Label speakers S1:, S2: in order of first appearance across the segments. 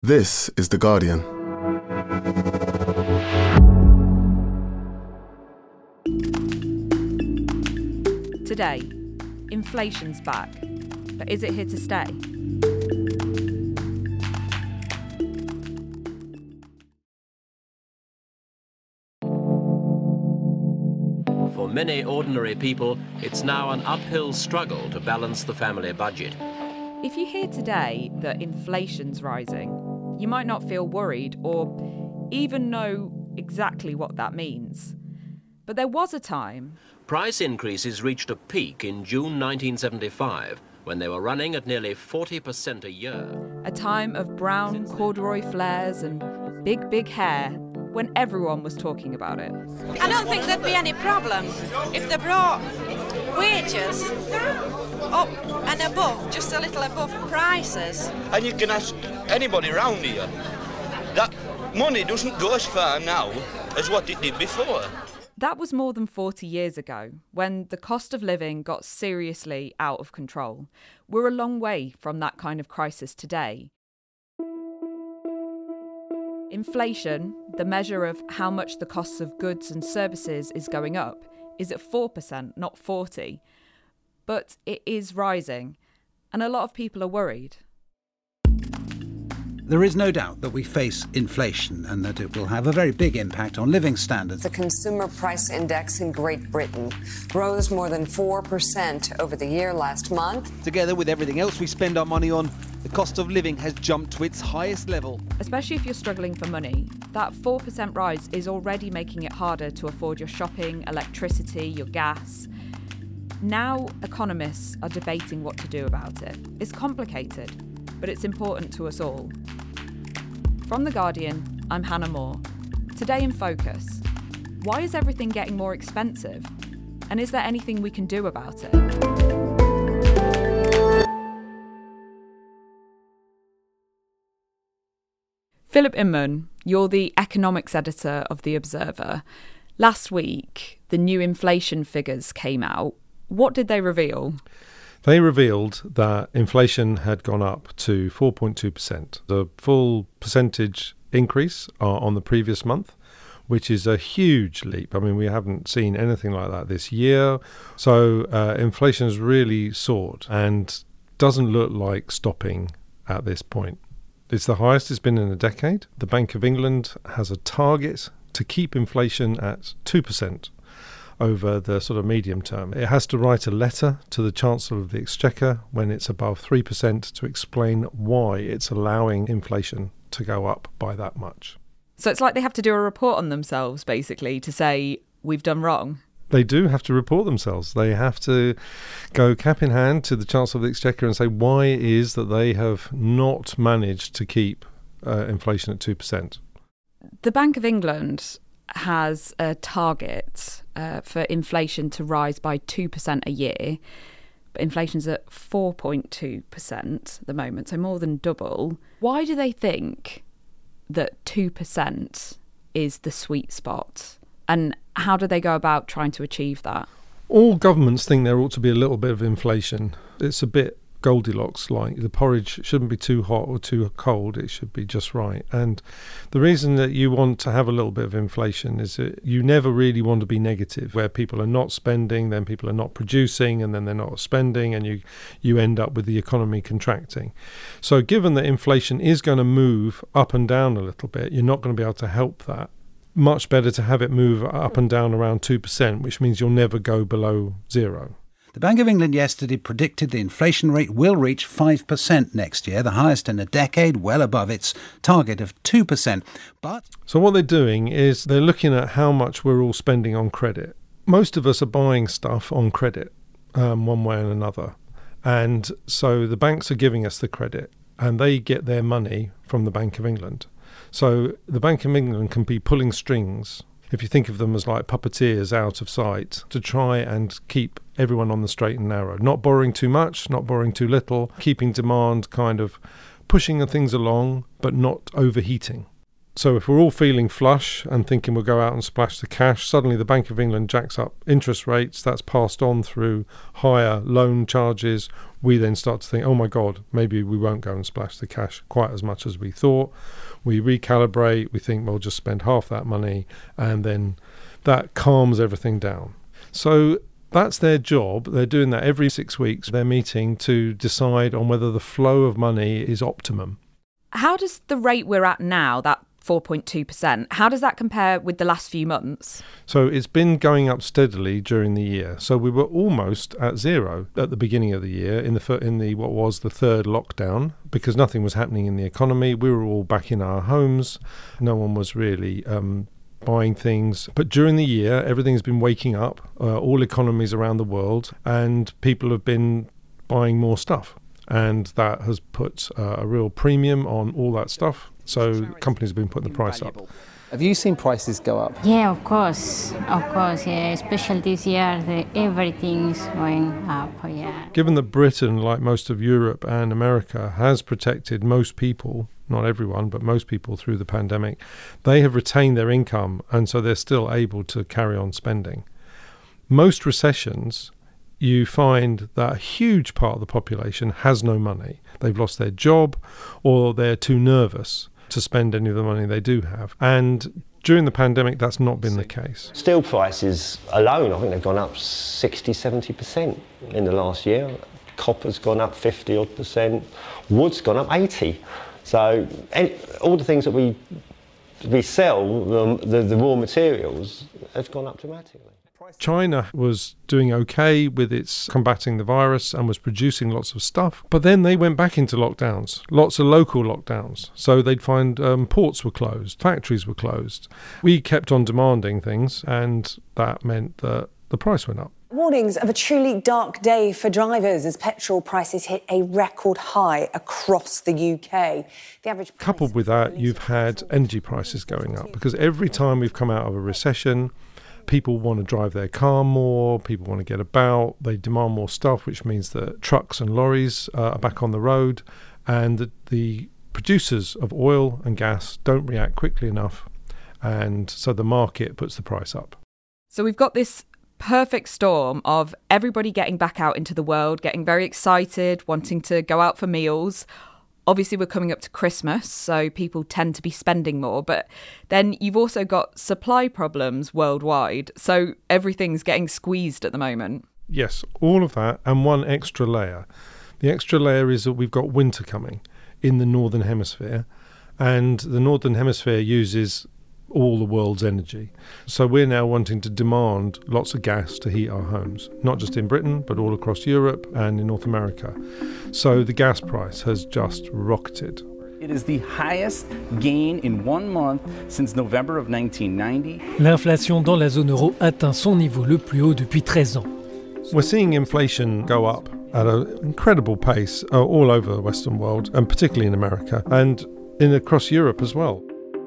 S1: This is The Guardian.
S2: Today, inflation's back, but is it here to stay?
S3: For many ordinary people, it's now an uphill struggle to balance the family budget.
S2: If you hear today that inflation's rising, you might not feel worried or even know exactly what that means. But there was a time.
S3: Price increases reached a peak in June 1975, when they were running at nearly 40% a year.
S2: A time of brown corduroy flares and big hair, when everyone was talking about it.
S4: I don't think there'd be any problem if they brought wages up and above, just a little above prices.
S5: And you can ask anybody around here, that money doesn't go as far now as what it did before.
S2: That was more than 40 years ago, when the cost of living got seriously out of control. We're a long way from that kind of crisis today. Inflation, the measure of how much the costs of goods and services is going up, is at 4%, not 40%. But it is rising, and a lot of people are worried.
S6: There is no doubt that we face inflation and that it will have a very big impact on living standards.
S7: The Consumer Price Index in Great Britain rose more than 4% over the year last month.
S8: Together with everything else we spend our money on, the cost of living has jumped to its highest level.
S2: Especially if you're struggling for money, that 4% rise is already making it harder to afford your shopping, electricity, your gas. Now economists are debating what to do about it. It's complicated, but it's important to us all. From The Guardian, I'm Hannah Moore. Today in Focus, why is everything getting more expensive? And is there anything we can do about it? Philip Inman, you're the economics editor of The Observer. Last week, the new inflation figures came out. What did they reveal?
S9: They revealed that inflation had gone up to 4.2%. The full percentage increase on the previous month, which is a huge leap. I mean, we haven't seen anything like that this year. So inflation has really soared and doesn't look like stopping at this point. It's the highest it's been in a decade. The Bank of England has a target to keep inflation at 2%. Over the sort of medium term. It has to write a letter to the Chancellor of the Exchequer when it's above 3% to explain why it's allowing inflation to go up by that much.
S2: So it's like they have to do a report on themselves, basically, to say, we've done wrong.
S9: They do have to report themselves. They have to go cap in hand to the Chancellor of the Exchequer and say why it is that they have not managed to keep inflation at 2%.
S2: The Bank of England has a target for inflation to rise by 2% a year. But inflation's at 4.2% at the moment, so more than double. Why do they think that 2% is the sweet spot? And how do they go about trying to achieve that?
S9: All governments think there ought to be a little bit of inflation. It's a bit Goldilocks, like the porridge shouldn't be too hot or too cold, it should be just right. And the reason that you want to have a little bit of inflation is that you never really want to be negative, where people are not spending, then people are not producing, and then they're not spending, and you end up with the economy contracting. So given that inflation is going to move up and down a little bit, you're not going to be able to help that. Much better to have it move up and down around 2%, which means you'll never go below zero.
S6: The Bank of England yesterday predicted the inflation rate will reach 5% next year, the highest in a decade, well above its target of 2%. So
S9: what they're doing is they're looking at how much we're all spending on credit. Most of us are buying stuff on credit, one way and another. And so the banks are giving us the credit and they get their money from the Bank of England. So the Bank of England can be pulling strings, if you think of them as like puppeteers out of sight, to try and keep everyone on the straight and narrow. Not borrowing too much, not borrowing too little, keeping demand kind of pushing things along, but not overheating. So if we're all feeling flush and thinking we'll go out and splash the cash, suddenly the Bank of England jacks up interest rates. That's passed on through higher loan charges. We then start to think, oh my God, maybe we won't go and splash the cash quite as much as we thought. We recalibrate. We think we'll just spend half that money, and then that calms everything down. So that's their job. They're doing that every 6 weeks. They're meeting to decide on whether the flow of money is optimum.
S2: How does the rate we're at now, that 4.2%, how does that compare with the last few months?
S9: So it's been going up steadily during the year. So we were almost at zero at the beginning of the year in the what was the third lockdown, because nothing was happening in the economy. We were all back in our homes. No one was really buying things. But during the year, everything's been waking up, all economies around the world, and people have been buying more stuff. And that has put a real premium on all that stuff. So companies have been putting the price up.
S1: Have you seen prices go up?
S10: Yeah, of course, yeah. Especially this year, everything's going up, yeah.
S9: Given that Britain, like most of Europe and America, has protected most people, not everyone, but most people through the pandemic, they have retained their income, and so they're still able to carry on spending. Most recessions, you find that a huge part of the population has no money. They've lost their job, or they're too nervous to spend any of the money they do have. And during the pandemic, that's not been the case.
S11: Steel prices alone, I think they've gone up 60-70% in the last year. Copper's gone up 50-odd%. Wood's gone up 80%. So all the things that we sell, the raw materials, have gone up dramatically.
S9: China was doing okay with its combating the virus and was producing lots of stuff, but then they went back into lockdowns, lots of local lockdowns. So they'd find ports were closed, factories were closed. We kept on demanding things, and that meant that the price went up.
S12: Warnings of a truly dark day for drivers as petrol prices hit a record high across the UK. The average price.
S9: Coupled with that, you've had energy prices going up, because every time we've come out of a recession, people want to drive their car more, people want to get about, they demand more stuff, which means that trucks and lorries are back on the road, and the producers of oil and gas don't react quickly enough, and so the market puts the price up.
S2: So we've got this perfect storm of everybody getting back out into the world, getting very excited, wanting to go out for meals. Obviously, we're coming up to Christmas, so people tend to be spending more. But then you've also got supply problems worldwide, so everything's getting squeezed at the moment.
S9: Yes, all of that, and one extra layer. The extra layer is that we've got winter coming in the Northern Hemisphere, and the Northern Hemisphere uses all the world's energy. So we're now wanting to demand lots of gas to heat our homes, not just in Britain, but all across Europe and in North America. So the gas price has just rocketed.
S1: It is the highest gain in 1 month since November of 1990.
S13: L'inflation dans la zone euro atteint son niveau le plus haut depuis 13 ans.
S9: We're seeing inflation go up at an incredible pace all over the Western world, and particularly in America, and across Europe as well.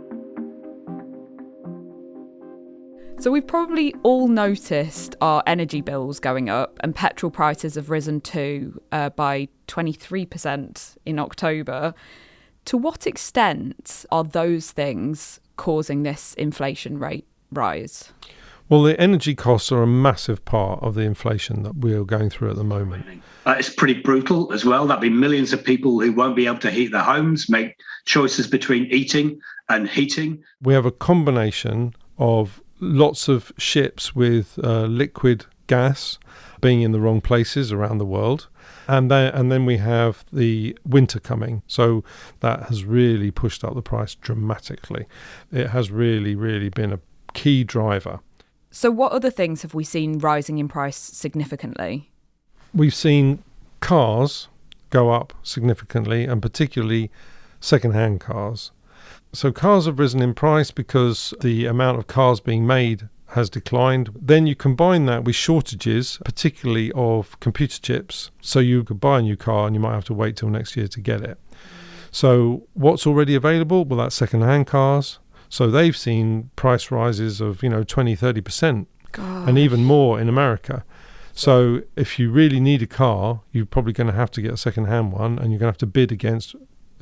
S2: So we've probably all noticed our energy bills going up, and petrol prices have risen too by 23% in October. To what extent are those things causing this inflation rate rise?
S9: Well, the energy costs are a massive part of the inflation that we're going through at the moment.
S14: It's pretty brutal as well. That'll be millions of people who won't be able to heat their homes, make choices between eating and heating.
S9: We have a combination of lots of ships with liquid gas being in the wrong places around the world. And then we have the winter coming. So that has really pushed up the price dramatically. It has really, really been a key driver.
S2: So what other things have we seen rising in price significantly?
S9: We've seen cars go up significantly, and particularly second-hand cars. So cars have risen in price because the amount of cars being made has declined. Then you combine that with shortages, particularly of computer chips. So you could buy a new car and you might have to wait till next year to get it. So what's already available? Well, that's second-hand cars. So they've seen price rises of, 20-30%, and even more in America. So if you really need a car, you're probably going to have to get a second-hand one, and you're going to have to bid against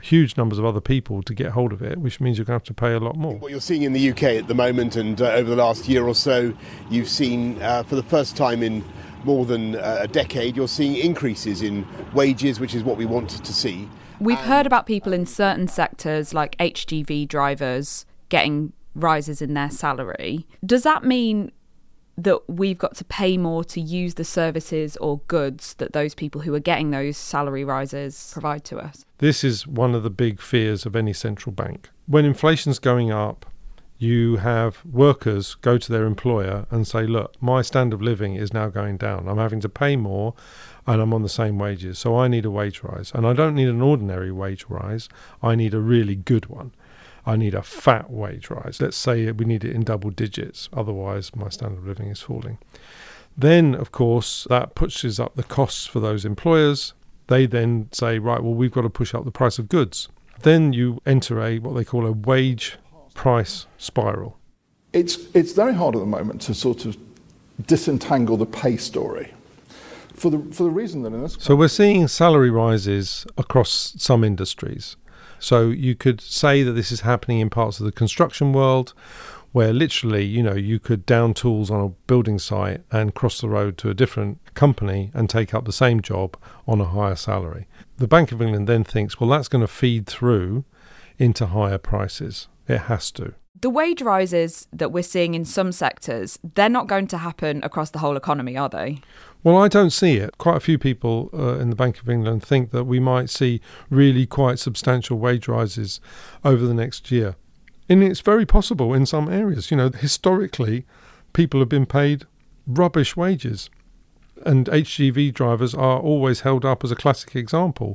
S9: huge numbers of other people to get hold of it, which means you're going to have to pay a lot more.
S15: What you're seeing in the UK at the moment, and over the last year or so, you've seen for the first time in more than a decade, you're seeing increases in wages, which is what we want to see.
S2: We've heard about people in certain sectors like HGV drivers getting rises in their salary. Does that mean that we've got to pay more to use the services or goods that those people who are getting those salary rises provide to us?
S9: This is one of the big fears of any central bank. When inflation's going up, you have workers go to their employer and say, look, my standard of living is now going down. I'm having to pay more and I'm on the same wages. So I need a wage rise. And I don't need an ordinary wage rise. I need a really good one. I need a fat wage rise. Let's say we need it in double digits. Otherwise, my standard of living is falling. Then, of course, that pushes up the costs for those employers. They then say, right, well, we've got to push up the price of goods. Then you enter what they call a wage price spiral.
S16: It's very hard at the moment to sort of disentangle the pay story for the reason that in this.
S9: So we're seeing salary rises across some industries. So you could say that this is happening in parts of the construction world where literally, you could down tools on a building site and cross the road to a different company and take up the same job on a higher salary. The Bank of England then thinks, well, that's going to feed through into higher prices. It has to.
S2: The wage rises that we're seeing in some sectors, they're not going to happen across the whole economy, are they?
S9: Well, I don't see it. Quite a few people in the Bank of England think that we might see really quite substantial wage rises over the next year. And it's very possible in some areas. Historically, people have been paid rubbish wages. And HGV drivers are always held up as a classic example.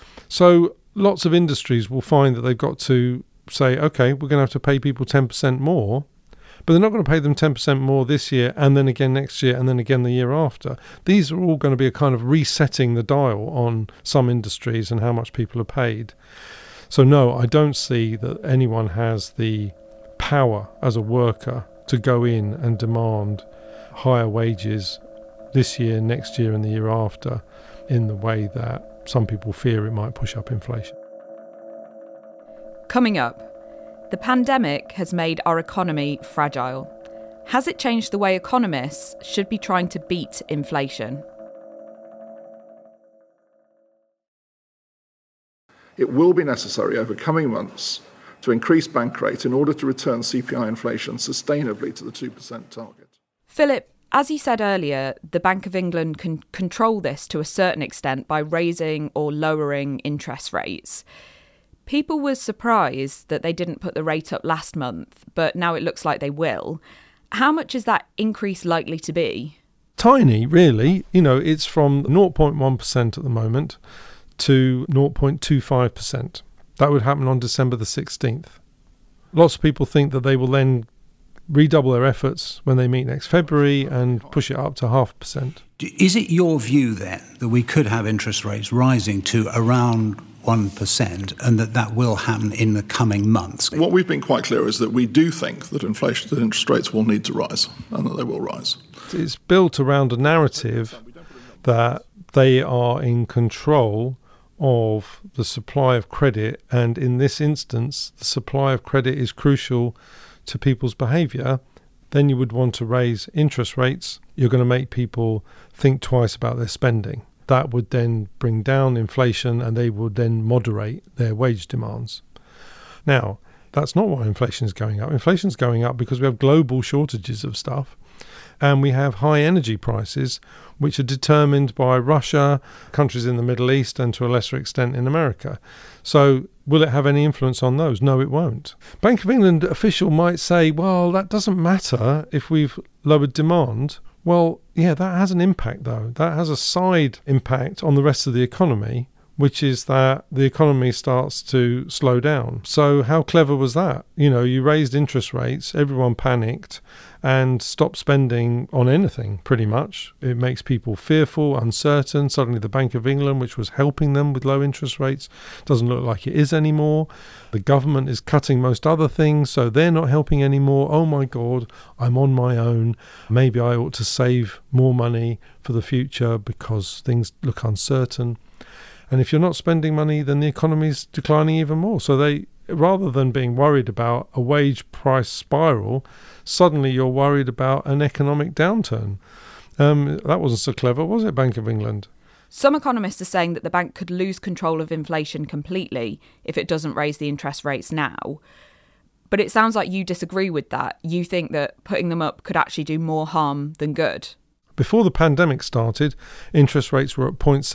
S9: So lots of industries will find that they've got to say, OK, we're going to have to pay people 10% more, but they're not going to pay them 10% more this year and then again next year and then again the year after. These are all going to be a kind of resetting the dial on some industries and how much people are paid. So no, I don't see that anyone has the power as a worker to go in and demand higher wages this year, next year and the year after in the way that some people fear it might push up inflation.
S2: Coming up, the pandemic has made our economy fragile. Has it changed the way economists should be trying to beat inflation?
S16: It will be necessary over coming months to increase bank rate in order to return CPI inflation sustainably to the 2% target.
S2: Philip, as you said earlier, the Bank of England can control this to a certain extent by raising or lowering interest rates. People were surprised that they didn't put the rate up last month, but now it looks like they will. How much is that increase likely to be?
S9: Tiny, really. It's from 0.1% at the moment to 0.25%. That would happen on December the 16th. Lots of people think that they will then redouble their efforts when they meet next February and push it up to 0.5%.
S6: Is it your view then that we could have interest rates rising to around 1% and that will happen in the coming months?
S16: What we've been quite clear is that we do think that interest rates will need to rise and that they will rise.
S9: It's built around a narrative that they are in control of the supply of credit, and in this instance the supply of credit is crucial to people's behaviour. Then you would want to raise interest rates. You're going to make people think twice about their spending. That would then bring down inflation and they would then moderate their wage demands. Now, that's not why inflation is going up. Inflation is going up because we have global shortages of stuff and we have high energy prices, which are determined by Russia, countries in the Middle East, and to a lesser extent in America. So will it have any influence on those? No, it won't. Bank of England official might say, well, that doesn't matter if we've lowered demand. Well, yeah, that has an impact, though. That has a side impact on the rest of the economy, which is that the economy starts to slow down. So how clever was that? You raised interest rates, everyone panicked and stopped spending on anything, pretty much. It makes people fearful, uncertain. Suddenly the Bank of England, which was helping them with low interest rates, doesn't look like it is anymore. The government is cutting most other things, so they're not helping anymore. Oh my God, I'm on my own. Maybe I ought to save more money for the future because things look uncertain. And if you're not spending money, then the economy's declining even more. So they, rather than being worried about a wage price spiral, suddenly you're worried about an economic downturn. That wasn't so clever, was it, Bank of England?
S2: Some economists are saying that the bank could lose control of inflation completely if it doesn't raise the interest rates now. But it sounds like you disagree with that. You think that putting them up could actually do more harm than good.
S9: Before the pandemic started, interest rates were at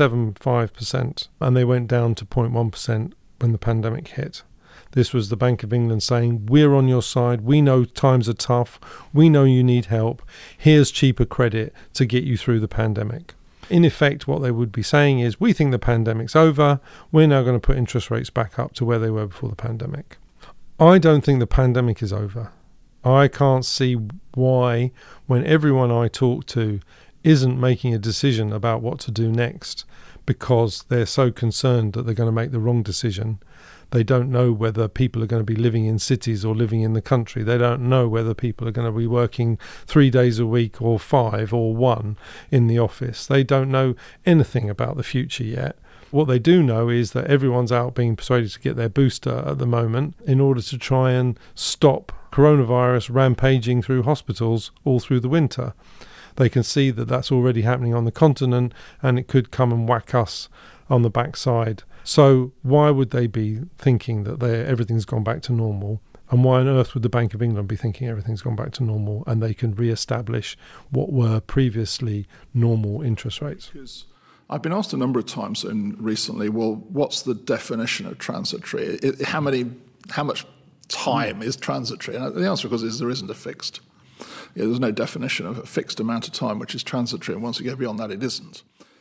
S9: 0.75%, and they went down to 0.1% when the pandemic hit. This was the Bank of England saying, we're on your side, we know times are tough, we know you need help, here's cheaper credit to get you through the pandemic. In effect, what they would be saying is, we think the pandemic's over, we're now going to put interest rates back up to where they were before the pandemic. I don't think the pandemic is over. I can't see why, when everyone I talk to isn't making a decision about what to do next because they're so concerned that they're going to make the wrong decision. They don't know whether people are going to be living in cities or living in the country. They don't know whether people are going to be working 3 days a week or 5 or 1 in the office. They don't know anything about the future yet. What they do know is that everyone's out being persuaded to get their booster at the moment in order to try and stop coronavirus rampaging through hospitals all through the winter. They can see that that's already happening on the continent, and it could come and whack us on the backside. So why would they be thinking that everything's gone back to normal? And why on earth would the Bank of England be thinking everything's gone back to normal and they can re-establish what were previously normal interest rates?
S16: I've been asked a number of times recently, well, what's the definition of transitory? How much time is transitory? And the answer, of course, is there isn't a fixed. There's no definition of a fixed amount of time which is transitory, and once you go beyond that, it isn't.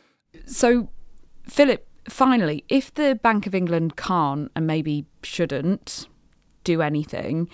S2: So, Philip, finally, if the Bank of England can't and maybe shouldn't do anything,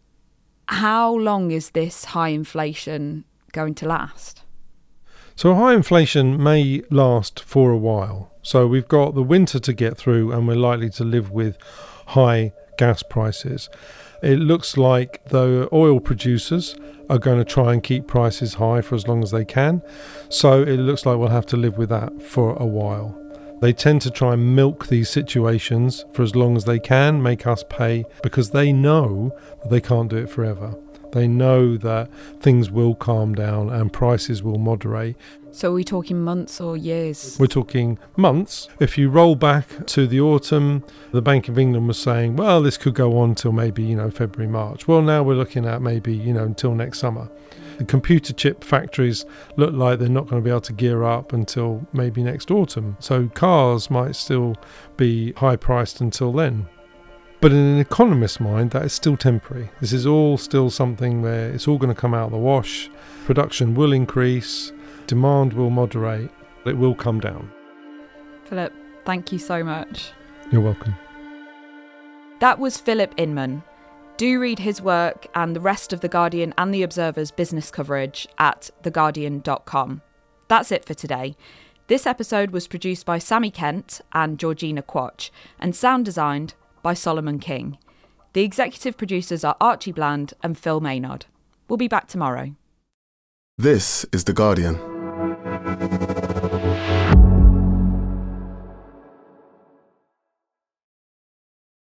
S2: how long is this high inflation going to last?
S9: So high inflation may last for a while. So we've got the winter to get through, and we're likely to live with high gas prices. It looks like the oil producers are going to try and keep prices high for as long as they can. So it looks like we'll have to live with that for a while. They tend to try and milk these situations for as long as they can, make us pay, because they know that they can't do it forever. They know that things will calm down and prices will moderate.
S2: So are we talking months or years?
S9: We're talking months. If you roll back to the autumn, the Bank of England was saying, well, this could go on till maybe, February, March. Well, now we're looking at maybe, until next summer. The computer chip factories look like they're not going to be able to gear up until maybe next autumn. So cars might still be high priced until then. But in an economist's mind, that is still temporary. This is all still something where it's all going to come out of the wash. Production will increase, demand will moderate, it will come down.
S2: Philip, thank you so much.
S9: You're welcome.
S2: That was Philip Inman. Do read his work and the rest of The Guardian and The Observer's business coverage at theguardian.com. That's it for today. This episode was produced by Sammy Kent and Georgina Quach and sound designed by Solomon King. The executive producers are Archie Bland and Phil Maynard. We'll be back tomorrow.
S17: This is The Guardian.